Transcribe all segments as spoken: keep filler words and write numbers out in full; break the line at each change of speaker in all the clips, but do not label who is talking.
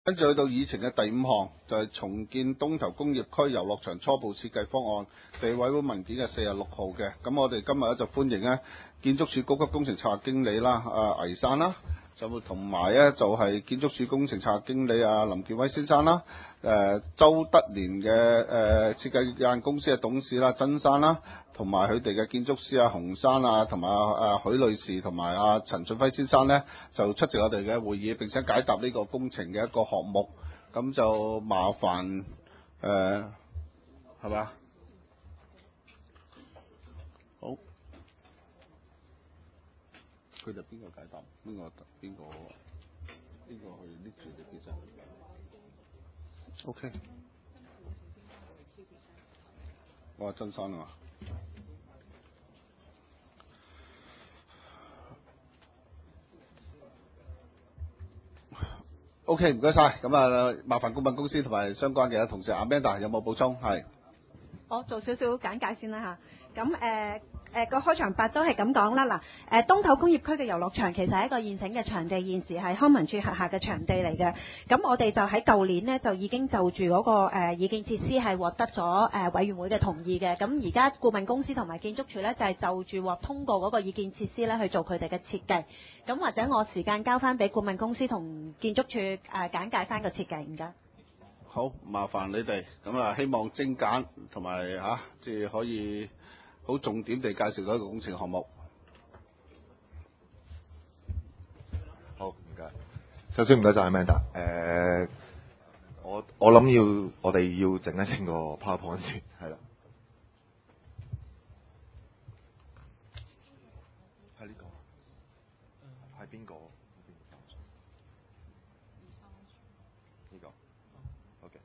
跟住去到議程嘅第五項，就係、是、重建東頭工業區遊樂場初步設計方案，地委會文件嘅四十六號嘅。咁我哋今日咧就歡迎咧建築署高級工程策劃經理啦，阿倪生啦，就同埋咧就係、是、建築署工程策劃經理阿林建威先生啦，誒、呃、周德年嘅誒設計有限公司嘅董事啦，曾生啦，同埋佢哋嘅建築師阿洪生啊，同埋阿許女士同埋阿陳俊輝先生咧，就出席我哋嘅會議，並且解答呢個工程嘅一個項目。咁就麻煩誒係咪啊？好，佢哋邊個解答？邊個邊個邊個去拎住嘅其實 ？OK， 我話曾生啊嘛。O.K. 唔該晒，咁啊麻煩顧問公司同埋相關嘅同事 Amanda 有冇補充？係，
我做少少簡介先啦嚇。咁誒誒個開場白都係咁講啦。嗱誒東頭工業區嘅遊樂場其實係一個現成嘅場地，現時係康文署轄下嘅場地嚟嘅。咁我哋就喺舊年呢，就已經就住嗰個誒意見設施係獲得咗誒委員會嘅同意嘅。咁而家顧問公司同埋建築署呢，就係就住獲通過嗰個意見設施呢去做佢哋嘅設計。咁或者我時間交翻俾顧問公司同建築署誒簡介翻個設計，唔該。
好，麻煩你哋，咁啊希望精簡同埋嚇，即係可以好重點地介紹到一個工程項目。
好，唔該。首先唔該晒 Amanda。誒，我我諗要我哋要整一整個 PowerPoint 先，係啦。係呢個。係邊個？呢個。OK，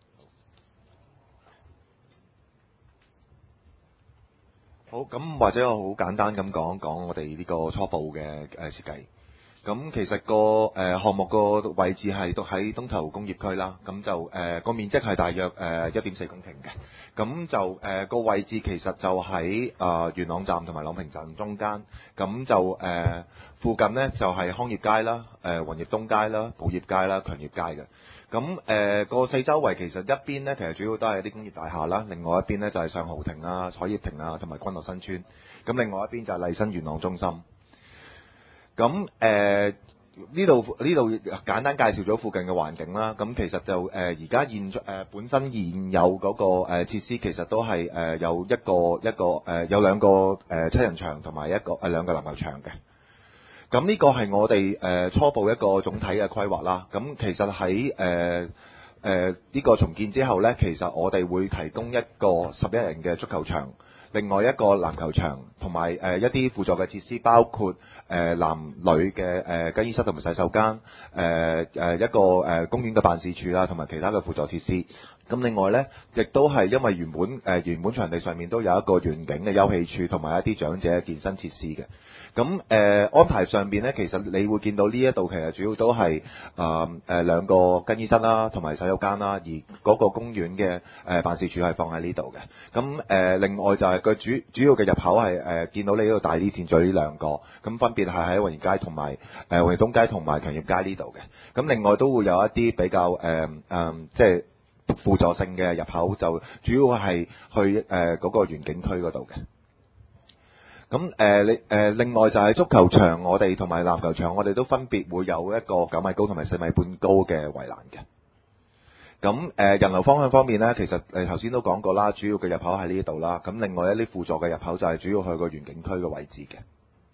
好。好，咁或者我好簡單咁講講我哋呢個初步嘅誒設計。咁其實個誒項目個位置係都喺東頭工業區啦，咁就誒個面積係大約誒一點四公頃嘅，咁就誒個位置其實就喺啊元朗站同埋朗屏站中間，咁就誒附近呢就係康業街啦、誒雲業東街啦、寶業街啦、強業街嘅。咁誒個四周圍其實一邊呢，其實主要都係一啲工業大廈啦，另外一邊呢就係上豪庭啊、彩業庭啊同埋君樂新村，咁另外一邊就係麗新元朗中心。咁誒呢度呢度簡單介紹咗附近嘅環境啦。咁其實就誒而家現誒、呃、本身現有嗰、那個誒、呃、設施其實都係誒、呃、有一個一個誒、呃、有兩個誒、呃、七人場同埋一個誒、呃、兩個籃球場嘅。咁呢個係我哋誒、呃、初步一個總體嘅規劃啦。咁其實喺誒誒呢個重建之後呢，其實我哋會提供一個十一人嘅足球場。另外一個籃球場同埋誒一啲輔助嘅設施，包括誒、呃、男女嘅誒更衣室同埋洗手間，誒、呃、誒一個誒、呃、公園嘅辦事處啦，同埋其他嘅輔助設施。咁另外呢，亦都係因為原本誒、呃、原本場地上面都有一個園景嘅休憩處，同埋一啲長者嘅健身設施嘅。咁誒、呃、安排上邊呢，其實你會見到呢一度其實主要都係啊誒兩個更衣室啦，同埋洗手間啦，而嗰個公園嘅誒、呃、辦事處係放喺呢度嘅。咁誒、呃、另外就係個主主要嘅入口係誒、呃、見到你呢度大啲線嘴呢兩個，咁分別係喺雲業街同埋誒雲業東街同埋強業街呢度嘅。咁另外都會有一啲比較誒誒、呃呃、即係輔助性嘅入口，就主要係去誒嗰、呃那個園景區嗰度嘅。咁誒，你誒、呃、另外就係足球場，我哋同埋籃球場，我哋都分別會有一個九米高同埋四米半高嘅圍欄嘅。咁誒、呃、人流方向方面呢，其實誒頭先都講過啦，主要嘅入口喺呢度啦。咁另外一啲輔助嘅入口就係主要去個園景區嘅位置嘅。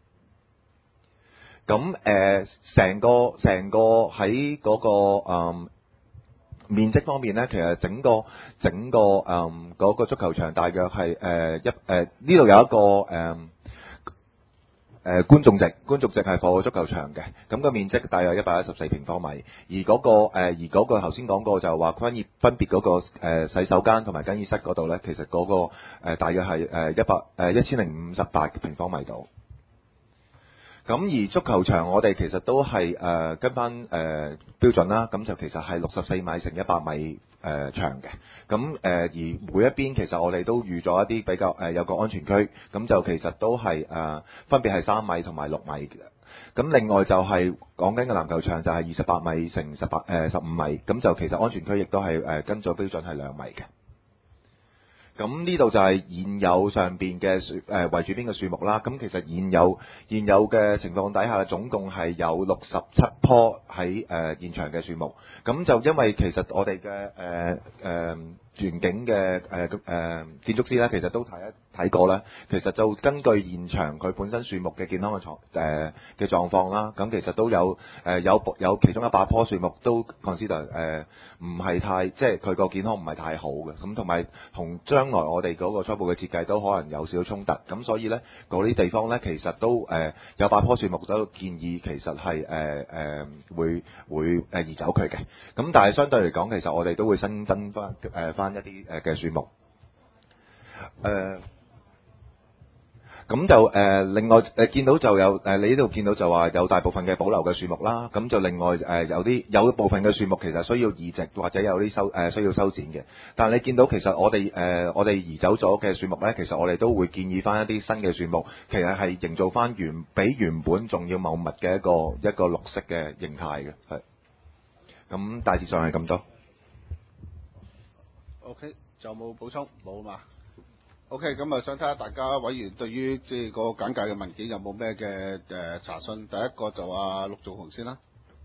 咁誒成個成個喺嗰、那個、呃、面積方面呢，其實整個整個誒嗰、呃那個足球場大約係誒一誒呢度有一個誒。呃誒、呃、觀眾席，觀眾席係放足球場嘅，咁個面積大約一百一十四平方米，而嗰、那個誒、呃、而嗰個頭先講過就係話分別分別嗰個、呃、洗手間同埋更衣室嗰度咧，其實嗰、那個、呃、大約係誒一百誒一千零五十八平方米度。咁而足球場我哋其實都係誒、呃、跟翻誒、呃、標準啦，咁就其實係六十四米乘一百米誒、呃、長嘅。咁誒、呃、而每一邊其實我哋都預咗一啲比較誒、呃、有個安全區，咁就其實都係誒、呃、分別係三米同埋六米嘅。 咁另外就係講緊嘅籃球場就係二十八米乘十八誒十五米，咁就其實安全區亦都係誒跟咗標準係兩米嘅。咁呢度就係現有上邊嘅樹誒圍住邊嘅樹木啦。咁其實現有現有嘅情況底下，總共係有六十七棵喺誒現場嘅樹木。咁就因為其實我哋嘅誒誒園景嘅誒誒建築師咧，其實都睇一睇過咧。其實就根據現場佢本身樹木嘅健康嘅狀誒嘅狀況啦，咁其實都有誒有有其中一百棵樹木都 consider 誒唔係太即係佢個健康唔係太好嘅。咁同埋同將來我哋嗰個初步嘅設計都可能有少少衝突。咁所以咧嗰啲地方咧，其實都誒有百棵樹木都建議其實係誒誒會會誒移走佢嘅。咁但係相對嚟講，其實我哋都會新增翻誒翻一啲誒嘅樹木，誒、呃，咁就誒、呃、另外誒、呃、見到就有誒、呃、你呢度見到就話有大部分嘅保留嘅樹木啦，咁就另外誒、呃、有啲有一部分嘅樹木其實需要移植或者有啲修誒、呃、需要修剪嘅，但係你見到其實我哋誒、呃、我哋移走咗嘅樹木咧，其實我哋都會建議翻一啲新嘅樹木，其實係營造翻原比原本仲要茂密嘅一個一個綠色嘅形態嘅，係。咁大致上係咁多。
OK，就冇補充冇嘛 ？OK，咁啊想睇下大家委員對於即係個簡介嘅文件有冇咩嘅誒查詢？第一個就阿陸頌雄先啦。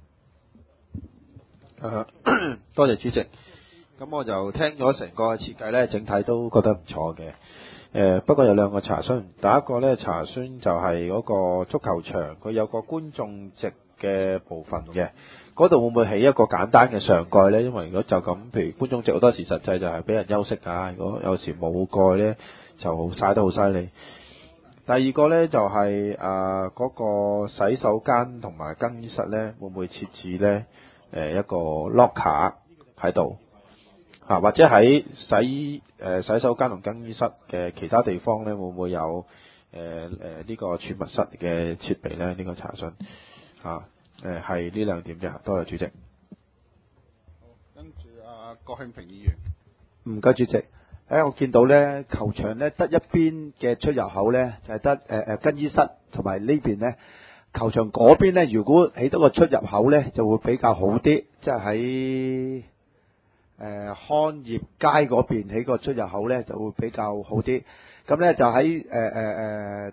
誒，多謝主席。咁我就聽咗成個設計咧，整體都覺得唔錯嘅。誒，不過有兩個查詢。第一個咧查詢就係嗰個足球場，佢有個觀眾席嘅部分嘅。嗰度會唔會起一個簡單嘅上蓋呢？因為如果就咁，譬如觀眾席好多時實際就係俾人休息㗎。如果有時冇蓋呢，就曬得好犀利。第二個呢，就係誒嗰個洗手間同埋更衣室呢，會唔會設置呢誒一個 locker 喺度啊？或者喺洗誒洗手間同更衣室嘅其他地方呢，會唔會有誒誒呢個儲物室嘅設備呢？呢個查詢啊。誒係呢兩點啫，多謝主席。
跟住阿郭慶平議員，
唔該主席。誒我見到咧球場咧得一邊嘅出入口咧就係得誒誒更衣室同埋呢邊咧球場嗰邊咧，如果起到個出入口咧就會比較好啲，即係喺誒康業街嗰邊起個出入口咧就會比較好啲。咁咧就喺誒誒誒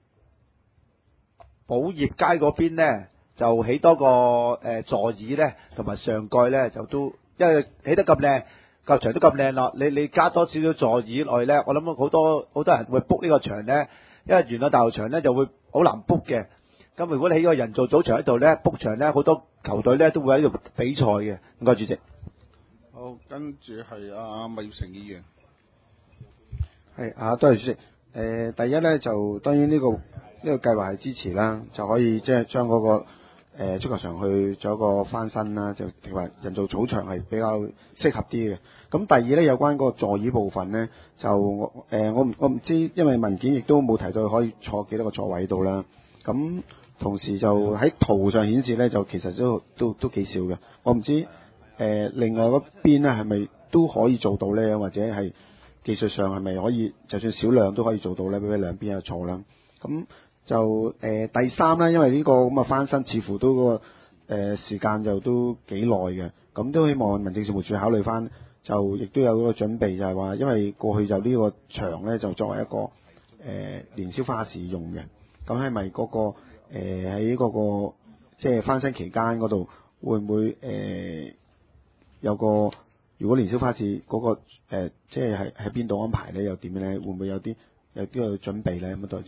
寶業街嗰邊咧。就起多個誒、呃、座椅咧，同埋上蓋咧就都，因為起得咁靚，球場都咁靚咯。你你加多少少座椅落去咧，我諗好多好多人會 book 呢個場咧，因為原來大球場咧就會好難 book 嘅。咁如果你起個人造組場喺度咧 book 場咧，好多球隊咧都會喺度比賽嘅。唔該主席。
好，跟住係阿麥業成議員。
係啊，多謝主席。誒、呃，第一咧就當然呢、這個呢、這個計劃係支持啦，就可以即係將嗰個。誒、呃、足球場去做一個翻新啦，就譬如話人造草場係比較適合啲嘅。咁第二咧有關嗰個座椅部分咧，就誒、呃、我唔我唔知，因為文件亦都冇提到可以坐幾多個座位度啦。咁同時就喺圖上顯示咧，就其實都都都幾少嘅。我唔知誒、呃、另外嗰邊咧係咪都可以做到咧，或者係技術上係咪可以，就算少量都可以做到咧，俾佢兩邊有坐啦。咁就誒、呃、第三咧，因為呢個咁嘅翻新似乎都個誒、呃、時間就都幾耐嘅，咁都希望民政事務處考慮翻，就亦都有個準備，就係話因為過去就呢個場咧就作為一個誒、呃、年宵花市用嘅，咁係咪嗰個誒喺嗰個即係翻新期間嗰度會唔會誒、呃、有個如果年宵花市嗰、那個、呃、即係喺喺邊度安排咧，又點咧？會唔會有啲有啲嘅準備咧？咁多謝。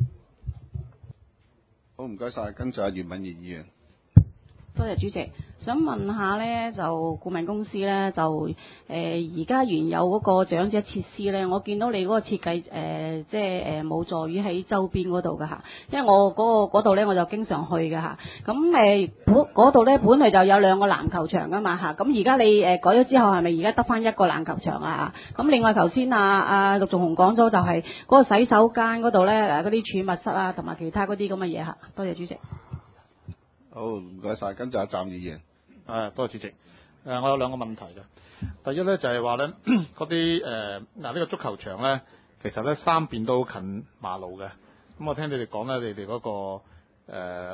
好，唔該晒，跟住阿袁敏儀議員。
多謝主席，想問下呢，就顧問公司呢，就誒而家原有嗰個長者設施呢，我見到你嗰個設計誒、呃，即係誒冇座椅喺周邊嗰度㗎嚇，因為我嗰、嗰度呢，我就經常去㗎嚇。咁誒本嗰度呢，本來就有兩個籃球場㗎嘛嚇，咁而家你誒改咗之後，係咪而家得返一個籃球場啊？咁另外頭先啊啊陸頌雄講咗就係嗰個洗手間嗰度呢，誒嗰啲儲物室啊，同埋其他嗰啲咁嘅嘢嚇。多謝主席。
好，唔該晒，跟住阿湛議員。
誒，多謝主席。誒、呃，我有兩個問題嘅。第一咧就係話咧，嗰啲誒嗱呢個足球場咧，其實咧三邊都近馬路嘅。咁我聽你哋講咧，你哋嗰、那個誒、呃、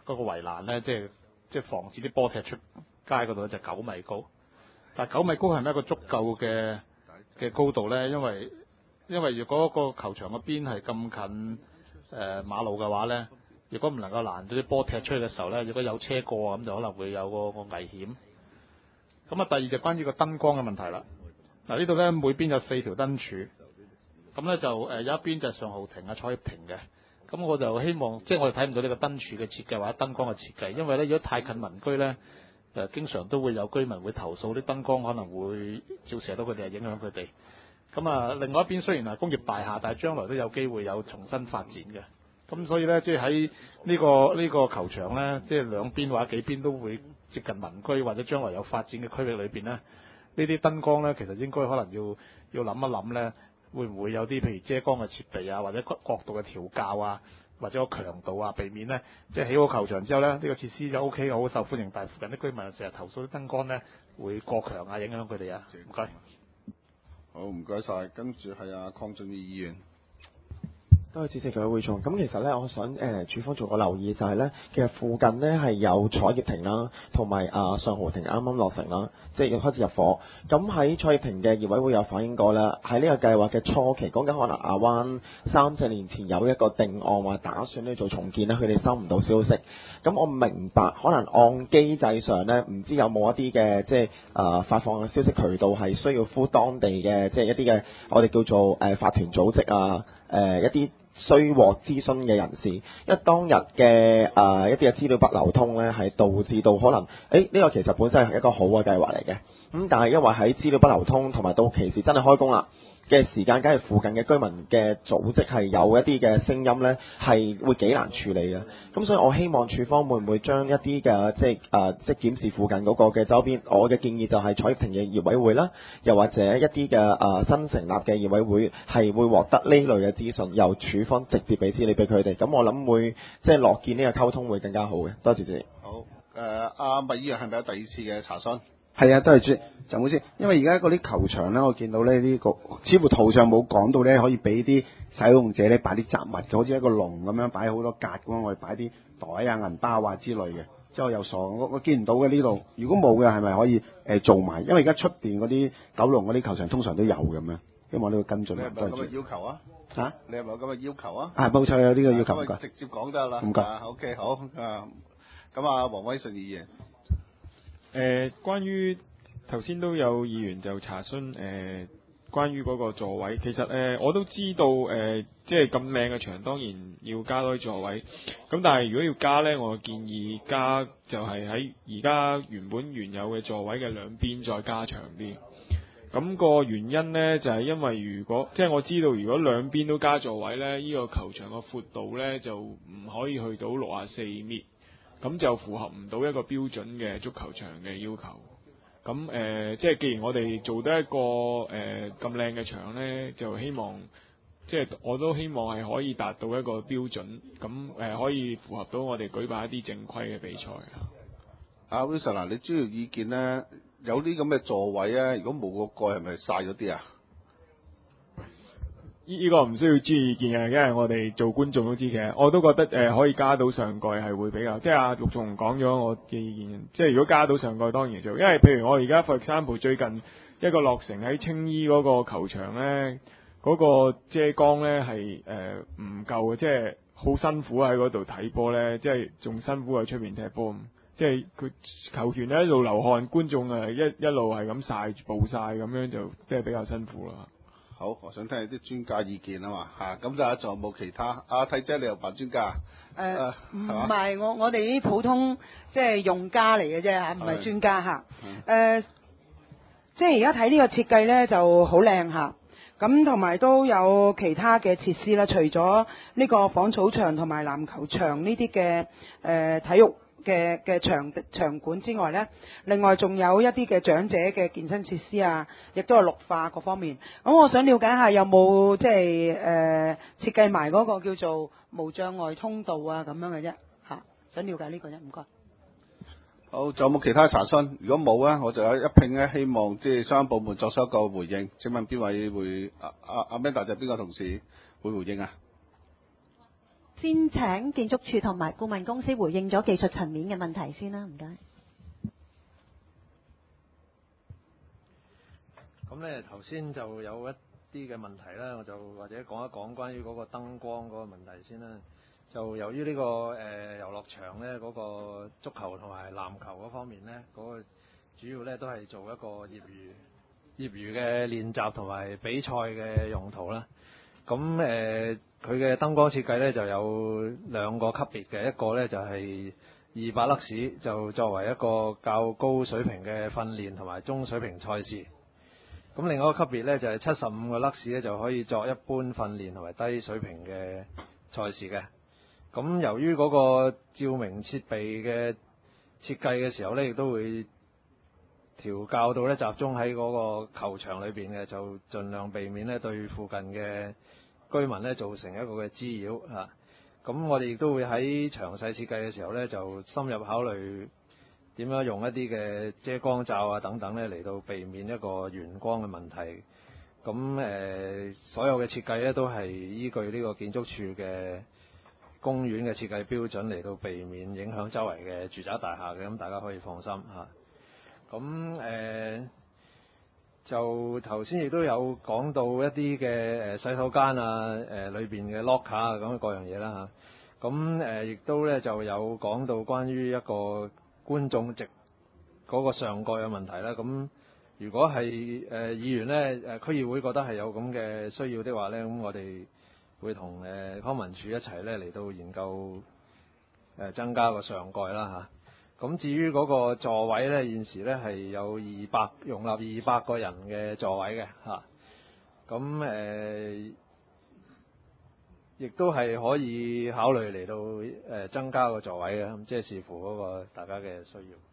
嗰個圍欄咧，即係即係防止啲波踢出街嗰度咧，就九米高。但係九米高係咪一個足夠嘅嘅高度咧？因為因為如果個球場嘅邊係咁近誒、呃、馬路嘅話咧，如果唔能夠攔到啲波踢出去嘅時候咧，如果有車過咁就可能會有個個危險。咁啊，第二就關於個燈光嘅問題啦。嗱，呢度咧每邊有四條燈柱，咁咧就誒、呃、有一邊就係上浩庭啊、蔡業庭嘅。咁我就希望即係我哋睇唔到呢個燈柱嘅設計或者燈光嘅設計，因為咧如果太近民居咧，誒、呃、經常都會有居民會投訴啲燈光可能會照射到佢哋，影響佢哋。咁啊，另外一邊雖然係工業大廈，但係將來都有機會有重新發展嘅。咁所以咧，即係喺呢個呢、這個球場咧，即係兩邊或者幾邊都會接近民居或者將來有發展嘅區域裏邊咧，呢啲燈光咧其實應該可能要要諗一諗咧，會唔會有啲譬如遮光嘅設備啊，或者角度嘅調校啊，或者個強度啊，避免咧即係起好球場之後咧，呢、這個設施就 O K 好受歡迎，但係附近啲居民成日投訴啲燈光咧會過強啊，影響佢哋啊。唔該。
好，唔該晒。跟住係阿鄺俊宇議員。
多謝主席各位會眾。咁其實咧，我想誒、呃、署方做個留意就係咧，其實附近呢係有彩業庭啦，同埋啊上豪庭啱啱落成啦，即係要開始入伙。咁喺彩業庭嘅業委會有反映過啦，喺呢個計劃嘅初期，講緊可能亞灣三四年前有一個定案話打算去做重建咧，佢哋收唔到消息。咁我明白，可能按機制上咧，唔知有冇一啲嘅即係啊、呃、發放嘅消息渠道係需要呼當地嘅即係一啲嘅我哋叫做誒、呃、法團組織啊，誒、呃、一啲。需獲諮詢嘅人士，因為當日嘅誒、呃、一啲嘅資料不流通咧，係導致到可能，誒、欸、呢、這個其實本身係一個好嘅計劃嚟嘅，咁、嗯、但係因為喺資料不流通同埋到期時真係開工啦嘅時間，梗係附近嘅居民嘅組織係有一啲嘅聲音咧，係會幾難處理嘅。咁所以我希望署方會唔會將一啲嘅即係誒、呃、即係檢視附近嗰個嘅周邊，我嘅建議就係彩業庭嘅業委會啦，又或者一啲嘅誒新成立嘅業委會係會獲得呢類嘅資訊，由署方直接俾資料俾佢哋。咁我諗會即係樂見呢個溝通會更加好嘅。多謝主席。
好，誒阿麥議員係咪有第二次嘅查詢？
係啊，都係主陳老師，因為而家嗰啲球場咧，我見到咧呢、這個似乎圖上冇講到咧，可以俾啲使用者咧擺啲雜物嘅，好似一個籠咁樣擺好多格咁樣，我哋擺啲袋啊、銀包啊之類嘅。之後又傻，我我見唔到嘅呢度。如果冇嘅，係咪可以誒、呃、做埋？因為而家出邊嗰啲九龍嗰啲球場通常都有咁樣，希望呢個跟進。
你係咪有咁嘅要求啊？嚇、啊？你係咪有咁嘅要求啊？
係冇錯，有呢個要求。唔該。
直接講得啦。
唔該。
啊 OK 好啊。咁啊，黃偉順議員。
誒、呃，關於。頭先都有議員就查詢誒、呃，關於嗰個座位，其實誒、呃、我都知道誒、呃，即係咁靚嘅場，當然要加多啲座位。咁但係如果要加呢，我建議加就係喺而家原本原有嘅座位嘅兩邊再加長啲。咁、個原因呢，就係、是、因為如果即係我知道，如果兩邊都加座位呢，呢、呢個球場嘅闊度呢，就唔可以去到六十四米，咁就符合唔到一個標準嘅足球場嘅要求。咁誒、呃，即係既然我哋做得一個誒咁靚嘅場呢，就希望即係我都希望係可以達到一個標準，咁誒、呃、可以符合到我哋舉辦一啲正規嘅比賽。
阿 Wilson 嗱，你主要意見呢，有啲咁嘅座位咧，如果冇個蓋，係咪曬咗啲啊？
呢呢個唔需要專業意見嘅，因為我哋做觀眾都知嘅，我都覺得誒、呃、可以加到上蓋係會比較，即係阿陸頌雄講咗我嘅意見，即係如果加到上蓋當然做，因為譬如我而家佛山浦最近一個落成喺青衣嗰個球場呢，嗰、嗰個遮光呢係誒唔夠嘅，即係好辛苦喺嗰度睇波呢，即係仲辛苦喺出面踢波，即係佢球員咧一路流汗，觀眾啊一一路係咁曬暴曬咁樣就即係比較辛苦啦。
好，我想聽啲專家意見啊嘛嚇，咁就仲有冇其他？阿睇姐你又扮專家？
誒唔係，我我哋啲普通即係用家嚟嘅啫嚇，唔係專家嚇。誒，即係而家睇呢個設計咧就好靚嚇，咁同埋都有其他嘅設施啦，除咗呢個仿草場同埋籃球場呢啲嘅誒體育嘅嘅場場館之外呢，另外仲有一啲嘅長者嘅健身設施啊，亦都係綠化各方面。咁我想了解下有冇即係誒設計埋嗰個叫做無障礙通道啊咁樣嘅啫嚇，想了解呢個啫，唔該。
好，仲有冇其他查詢？如果冇呢，我就有一拼呢，希望即係相關部門作出一個回應。請問邊位會阿阿阿 Amanda 就邊個同事會回應啊？
先先請建築署同埋顧問公司回應咗技術層面嘅問題先啦，唔該。
咁咧頭先就有一啲嘅問題啦，我就或者講一講關於嗰個燈光嗰個問題先啦。就由於呢、這個誒、呃、遊樂場咧嗰、那個足球同埋籃球嗰方面咧，嗰、那個主要咧都係做一個業餘業餘嘅練習同埋比賽嘅用途啦。咁誒佢嘅燈光設計咧就有兩個級別嘅，一個咧就係二百勒士，就作為一個較高水平嘅訓練同埋中水平賽事。咁另外一個級別咧就係七十五個勒士咧，就可以作一般訓練同埋低水平嘅賽事嘅。咁由於嗰個照明設備嘅設計嘅時候咧，亦都會調校到咧集中喺嗰個球場裏邊嘅，就盡量避免咧對附近嘅居民咧造成一個嘅滋擾嚇。咁我哋亦都會喺詳細設計嘅時候咧，就深入考慮點樣用一啲嘅遮光罩啊等等咧，嚟到避免一個眩光嘅問題。咁誒、呃，所有嘅設計咧都係依據呢個建築署嘅公園嘅設計標準嚟到避免影響周圍嘅住宅大廈嘅，咁大家可以放心嚇。咁誒、呃，就頭先亦都有講到一啲嘅誒洗手間啊，誒裏邊嘅 locker 啊，咁各樣嘢啦嚇。咁誒亦都咧就有講到關於一個觀眾席嗰個上蓋嘅問題啦。咁如果係誒、呃、議員咧誒區議會覺得係有咁嘅需要的話咧，咁我哋會同誒康文署一齊咧嚟到研究誒增加個上蓋啦嚇。咁至於嗰個座位咧，現時咧係有二百容納二百個人嘅座位嘅嚇。咁誒亦都係可以考慮嚟到誒增加個座位嘅，咁即係視乎嗰個大家嘅需要。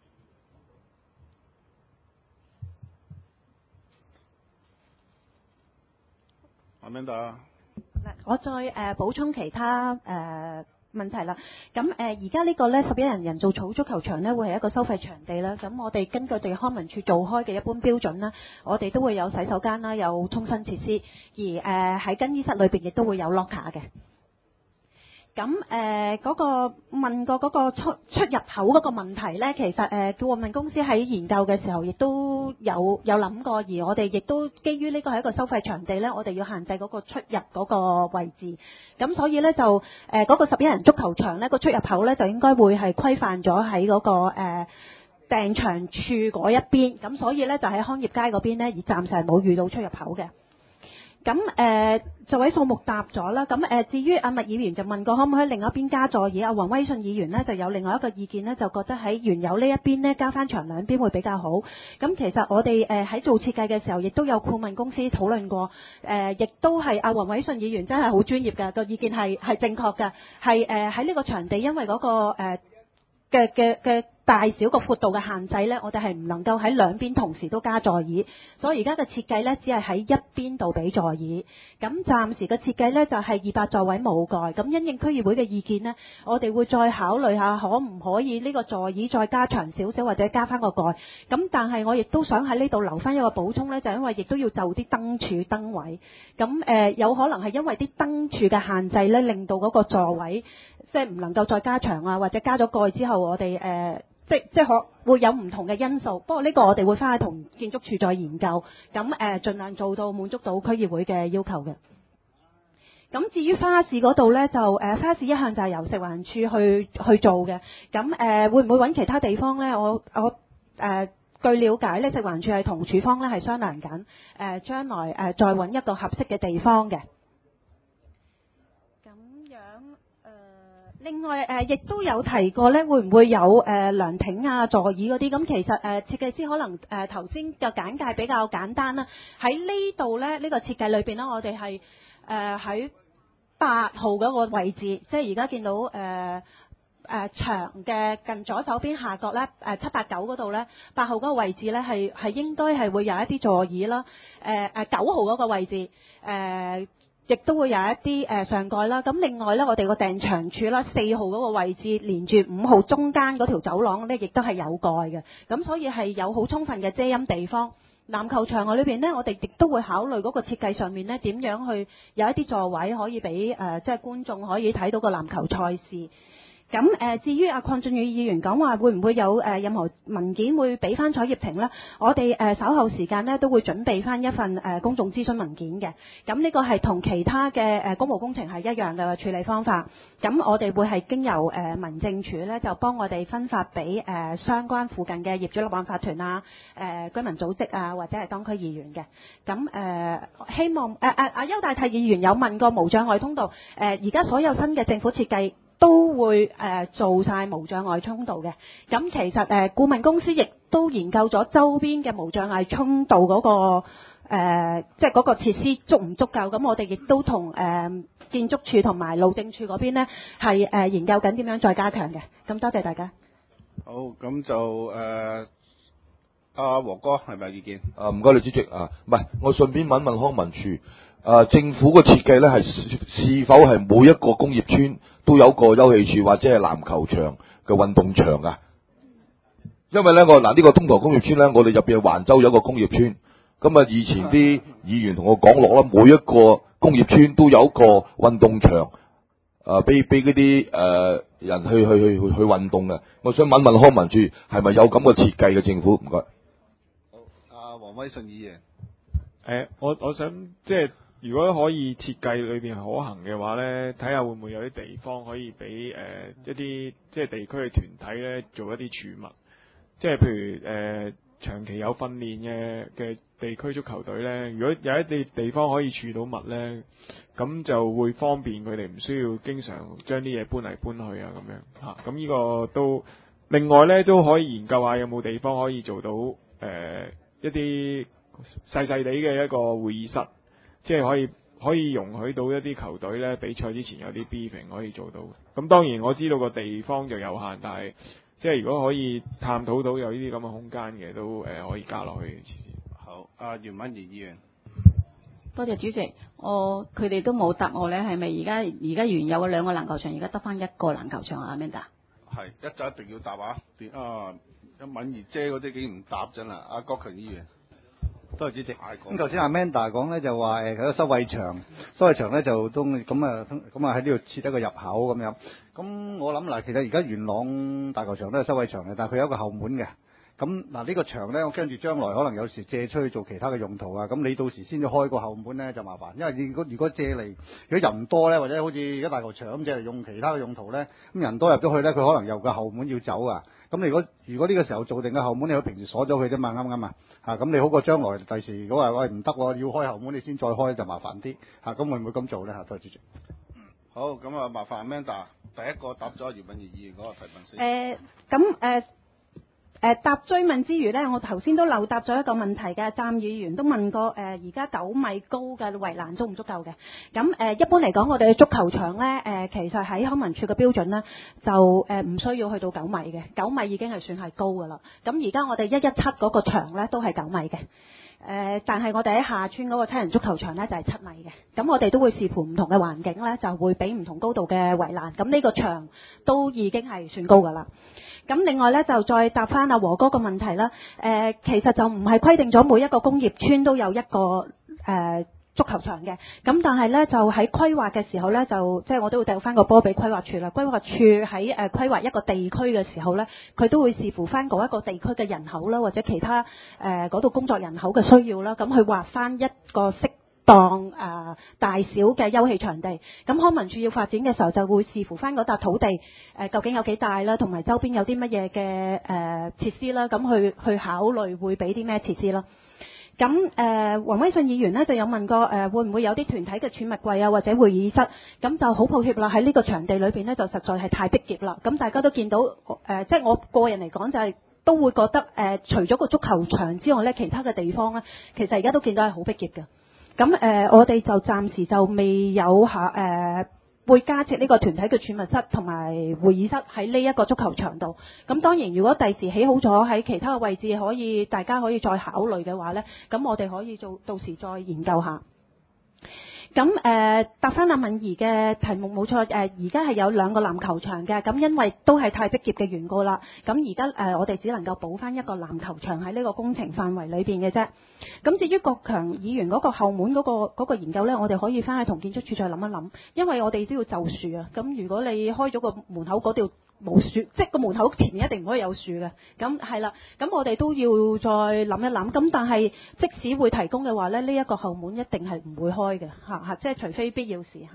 阿 Amanda，
我再誒、呃、補充其他誒、呃、問題啦。咁誒而家呢個咧十一人人造草足球場咧會係一個收費場地啦。咁我哋根據地康文署做開嘅一般標準啦，我哋都會有洗手間啦，有沖身設施，而誒喺更衣室裏邊亦都會有 locker 嘅。咁誒嗰個問過嗰個出出入口嗰個問題咧，其實誒顧問公司喺研究嘅時候，亦都有有諗過，而我哋亦都基於呢個係一個收費場地咧，我哋要限制嗰個出入嗰個位置。咁所以咧就誒嗰、呃嗰個十一人足球場咧個出入口咧就應該會係規範咗喺嗰個誒訂場處嗰一邊。咁所以咧就喺康業街嗰邊咧，而暫時係冇遇到出入口嘅。咁誒、呃、座位數目答咗啦，咁誒、呃、至於阿麥議員就問過可唔可以另一邊加座椅，阿黃威信議員呢就有另外一個意見呢，就覺得喺原有呢一邊呢加翻牆兩邊會比較好。咁其實我哋誒喺做設計嘅時候，亦都有顧問公司討論過，誒、呃、亦都係阿黃威信議員真係好專業㗎，個意見係係正確㗎，係誒喺呢個場地因為嗰、那個誒嘅嘅嘅大小個闊度嘅限制呢，我哋係唔能夠喺兩邊同時都加座椅，所以而家嘅設計呢，只係喺一邊度俾座椅。咁暫時嘅設計呢，就係二百座位冇蓋。咁因應區議會嘅意見呢，我哋會再考慮下可唔可以呢個座椅再加長少少，或者加翻個蓋。咁但係我亦都想喺呢度留翻一個補充呢，就因為亦都要就啲燈柱燈位。咁誒、呃、有可能係因為啲燈柱嘅限制呢，令到嗰個座位即係唔能夠再加長啊，或者加咗蓋之後我哋誒。呃即即可會有唔同嘅因素，不過呢個我哋會翻去同建築署再研究，咁誒、呃、盡量做到滿足到區議會嘅要求嘅。咁至於花市嗰度呢，就誒、呃、花市一向就係由食環署去去做嘅，咁誒、呃、會唔會揾其他地方呢？我我誒、呃、據了解呢，食環署係同署方呢係商量緊，誒、呃、將來誒、呃、再揾一個合適嘅地方嘅。另外誒，亦、呃、都有提過咧，會唔會有誒涼亭啊、座椅嗰啲？咁其實誒、呃、設計師可能誒頭先嘅簡介比較簡單啦。喺呢度咧，呢、呢個設計裏邊咧，我哋係誒喺八號嗰個位置，即係而家見到誒誒、呃呃、牆嘅近左手邊下角咧，誒七八九嗰度咧，八號嗰個位置咧係係應該係會有一啲座椅啦。誒誒九號嗰個位置誒。呃亦都會有一啲誒、呃、上蓋啦，咁另外咧，我哋個訂場處啦，四號嗰個位置連住五號中間嗰條走廊咧，亦都係有蓋嘅，咁所以係有好充分嘅遮陰地方。 籃球場外裏邊呢，我哋亦都會考慮嗰個設計上面呢，點樣去有一啲座位可以俾誒、呃、即係觀眾可以睇到個籃球賽事。咁誒、呃，至於阿鄺俊宇議員講話會唔會有誒、呃、任何文件會俾翻彩業庭呢？我哋誒、呃、稍後時間呢都會準備翻一份誒、呃、公眾諮詢文件嘅。咁呢個係同其他嘅誒、呃、公務工程係一樣嘅處理方法。咁我哋會係經由誒、呃、民政處呢，就幫我哋分發俾誒、呃、相關附近嘅業主立案法團啊、誒、呃、居民組織啊或者係當區議員嘅。咁誒、呃、希望誒誒阿邱大泰議員有問過無障礙通道，誒而家所有新嘅政府設計都會誒、呃、做晒無障礙通道嘅。咁其實誒、呃、顧問公司亦都研究咗周邊嘅無障礙通道嗰、那個誒即係嗰個設施足唔足夠。咁我哋亦都同誒、呃、建築署同埋路政署嗰邊呢係誒、呃、研究緊點樣再加強嘅。咁多謝大家。
好，咁就誒阿和哥係咪有意見？
啊，唔該你主席啊，唔係我順便問問康文署。啊！政府嘅設計咧係是否係每一個工業村都有個休憩處或者係籃球場嘅運動場啊？因為咧我嗱呢個東塘工業村咧，我哋入邊環州有一個工業村，咁啊以前啲議員同我講落啦，每一個工業村都有個運動場，啊俾俾嗰啲誒人去去去去去運動嘅。我想問問康文署係咪有咁嘅設計嘅？政府唔該。
好，阿黃威信議員。
誒，我我想即係。如果可以設計裏邊可行嘅話呢，睇下會唔會有啲地方可以俾誒、呃、一啲即係地區嘅團體呢做一啲儲物，即係譬如誒、呃、長期有訓練嘅嘅地區足球隊呢，如果有一啲地方可以儲到物呢，咁就會方便佢哋唔需要經常將啲嘢搬嚟搬去啊咁樣嚇。咁呢個都另外呢都可以研究下有冇地方可以做到誒、呃、一啲細細地嘅一個會議室。即係可以可以容許到一啲球隊咧比賽之前有啲 briefing 可以做到。咁當然我知道個地方就有限，但係即係如果可以探討到有呢啲咁嘅空間嘅，都誒、呃、可以加落去。
好，阿袁敏儀議員。
多謝主席。我佢哋都冇答我咧，係咪而家而家原有嘅兩個籃球場，而家得翻一個籃球場啊？Amanda。
係，一就一定要答啊！啊，阿敏儀姐嗰啲竟然唔答真啦。阿郭強議員。
多謝主席。咁頭先阿 Manda 講咧就話誒，佢個收費場，收費場咧就都咁啊，咁啊喺呢度設一個入口咁樣。咁我諗嗱，其實而家元朗大球場都係收費場嘅，但係佢有一個後門嘅。咁嗱呢個場咧，我驚住將來可能有時借出去做其他嘅用途啊。咁你到時先至開個後門咧就麻煩，因為如果如果借嚟，如果人多咧，或者好似而家大球場咁借嚟用其他嘅用途咧，咁人多入咗去咧，佢可能由個後門要走啊。咁你如果如果呢個時候做定個後門，你可以平時鎖咗佢啫嘛，啱唔啱啊？嚇，咁你好過將來第時如果話喂唔得喎，要開後門你先再開就麻煩啲嚇，咁會唔會咁做咧嚇？多謝主席。
好，咁啊麻煩 Amanda 第一個答咗袁敏儀議員嗰個提問先。
誒，咁誒。誒答追問之餘呢，我頭先都漏答咗一個問題嘅，湛議員都問過誒，而家九米高嘅圍欄足唔足夠嘅？咁誒、呃、一般嚟講，我哋嘅足球場呢，誒、呃、其實喺康文署嘅標準呢，就誒唔、呃、需要去到九米嘅，九米已經係算係高㗎啦。咁而家我哋一一七嗰個場呢，都係九米嘅，誒、呃、但係我哋喺下村嗰個七人足球場呢，就係、是、七米嘅。咁我哋都會視乎唔同嘅環境呢，就會俾唔同高度嘅圍欄。咁呢個場都已經係算高㗎啦。咁另外咧就再答翻阿和哥個問題啦。誒、呃，其實就唔係規定咗每一個工業村都有一個誒、呃、足球場嘅。咁但係咧就喺規劃嘅時候咧，就即係我都會掉翻個波俾規劃處啦。規劃處喺誒規劃一個地區嘅時候咧，佢都會視乎翻嗰一個地區嘅人口啦，或者其他誒嗰度工作人口嘅需要啦，咁去劃翻一個適當誒、呃、大小嘅休憩場地。咁康文署要發展嘅時候，就會視乎翻嗰笪土地誒、呃、究竟有幾大啦，同埋周邊有啲乜嘢嘅誒設施啦，咁去去考慮會俾啲咩設施啦。咁誒黃威信議員呢就有問過誒、呃、會唔會有啲團體嘅儲物櫃啊，或者會議室？咁就好抱歉啦，喺呢個場地裏邊呢，就實在係太逼仄啦。咁大家都見到誒、呃，即係我個人嚟講就係、是。都會覺得誒、呃，除咗個足球場之外咧，其他嘅地方咧，其實而家都見到係好逼仄嘅。咁誒、呃，我哋就暫時就未有下誒、呃，會加設呢個團體嘅儲物室同埋會議室喺呢一個足球場度。咁當然，如果第時起好咗喺其他嘅位置，可以大家可以再考慮嘅話咧，咁我哋可以做到時再研究下。 咁誒、呃、答翻阿敏儀嘅題目冇錯，誒而家係有兩個籃球場嘅，咁因為都係太逼傑嘅緣故啦，咁而家誒我哋只能夠補翻一個籃球場喺呢個工程範圍裏邊嘅啫。咁至於國強議員嗰個後門嗰、嗰個嗰個研究呢，我哋可以翻去同建築署再諗一諗，因為我哋都要就樹啊。咁如果你開咗個門口嗰條冇樹，即係個門口前面一定唔可以有樹嘅。咁係啦，咁我哋都要再諗一諗。咁但係即使會提供嘅話咧，呢、呢、一個後門一定係唔會開嘅嚇嚇，即係除非必要時嚇。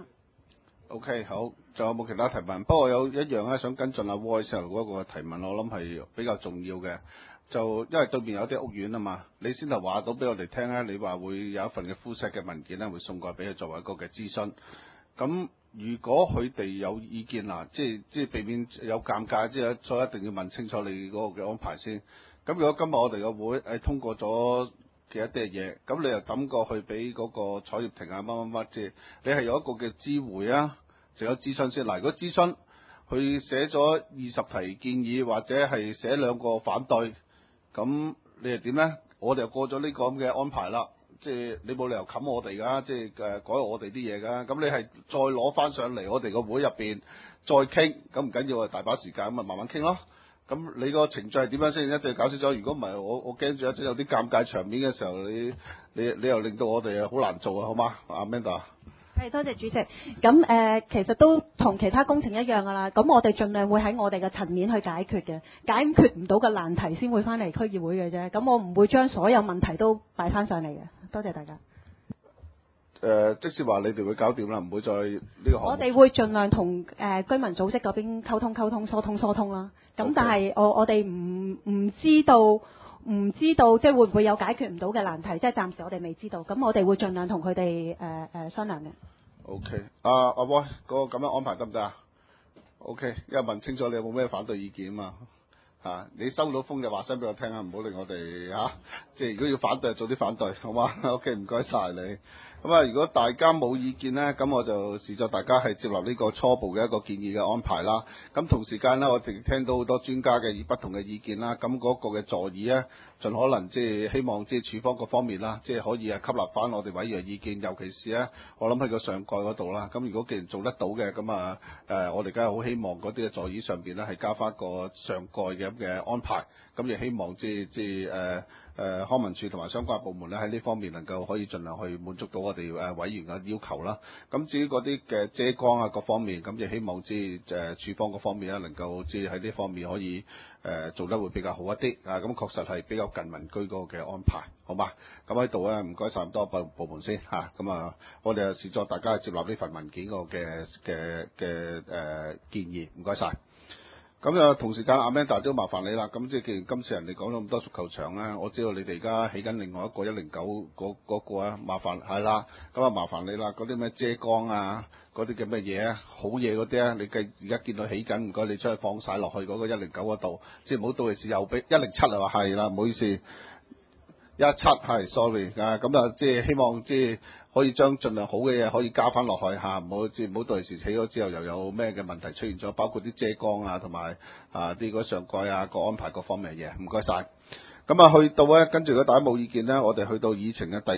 OK， 好，仲有冇其他提問？不過有一樣咧，想跟進阿 Voice 嗰個提問，我諗係比較重要嘅。就因為對面有啲屋苑啊嘛，你先頭話到俾我哋聽咧，你話會有一份嘅敷石嘅文件咧，會送過俾佢作為一個嘅諮詢。咁如果佢哋有意見啦，即係即係避免有尷尬，即係所以一定要問清楚你嗰個嘅安排先。咁如果今日我哋個會誒通過咗嘅一啲嘢，咁你又抌過去俾嗰個彩業庭啊乜乜乜，即係你係有一個嘅知會啊，仲有諮詢先。嗱，如果諮詢佢寫咗二十題建議，或者係寫兩個反對，咁你係點咧？我哋又過咗呢個咁嘅安排啦。即係你冇理由冚我哋㗎，即係誒改我哋啲嘢㗎。咁你係再攞翻上嚟我哋個會入邊再傾，咁唔緊要啊，大把時間咁咪慢慢傾咯。咁你個程序係點樣先？一定要搞清楚。如果唔係，我我驚住一陣有啲尷尬場面嘅時候，你你你又令到我哋啊好難做啊，好嗎？阿 Amanda。
係，多謝主席。咁誒、呃，其實都同其他工程一樣㗎啦。咁我哋盡量會喺我哋嘅層面去解決嘅，解決唔到嘅難題先會翻嚟區議會嘅啫。咁我唔會將所有問題都擺翻上嚟嘅。多謝大家。
誒、呃，即使話你哋會搞掂啦，唔會再呢個項目。
我哋會盡量同誒、呃、居民組織嗰邊溝通溝通、疏通疏通啦。咁、okay. 但係我我哋唔唔知道唔知道即係會唔會有解決唔到嘅難題，即係暫時我哋未知道。咁我哋會盡量同佢哋誒誒商量嘅。
O K，阿阿 boy 嗰個咁樣安排得唔得啊 ？O K，因為問清楚你有冇咩反對意見啊嘛。嚇、啊！你收到風就話聲俾我聽啊，唔好令我哋嚇、啊，即係如果要反對，早啲反對，好嗎 ？OK，唔該晒你。咁啊，如果大家冇意見呢，咁我就視作大家係接納呢個初步嘅一個建議嘅安排啦。咁同時間呢，我哋聽到好多專家嘅以不同嘅意見啦。咁嗰個嘅座椅呢，盡可能即係希望即係處方各方面啦，即係可以啊吸納翻我哋委員嘅意見，尤其是呢，我諗喺個上蓋嗰度啦。咁如果既然做得到嘅，咁啊誒，我哋梗係好希望嗰啲嘅座椅上邊呢係加翻個上蓋嘅咁嘅安排。咁亦希望即係即係誒誒康文署同埋相關部門咧喺呢方面能夠可以盡量去滿足到我哋誒委員嘅要求啦。咁至於嗰啲嘅遮光啊各方面，咁亦希望即係誒處方嗰方面咧能夠即係喺呢方面可以誒、呃、做得會比較好一啲啊。咁確實係比較近民居嗰個嘅安排，好嘛？咁喺度咧唔該晒咁多部部門先嚇。咁啊，我哋就視作大家接納呢份文件個嘅嘅嘅誒建議，唔該晒。咁啊，同時間阿 Amanda 都麻煩你啦。咁即係既然今次人哋講咗咁多足球場咧，我知道你哋而家起緊另外一個一零九嗰嗰個啊，麻煩係啦。咁啊，麻煩你啦。嗰啲咩遮光啊，嗰啲嘅咩嘢啊，好嘢嗰啲啊，你計而家見到起緊，唔該你出去放晒落去嗰個一零九嗰度，即係唔好到時又俾一零七啊話係啦，唔好意思，一七係 sorry 啊。咁啊，即係希望即係可以將盡量好嘅嘢可以加翻落去嚇，唔好即係唔好到時起咗之後又有咩嘅問題出現咗，包括啲遮光啊同埋啊啲嗰上蓋啊個安排各方面嘅嘢，唔該晒。咁啊去到咧，跟住如果大家冇意見咧，我哋去到議程嘅第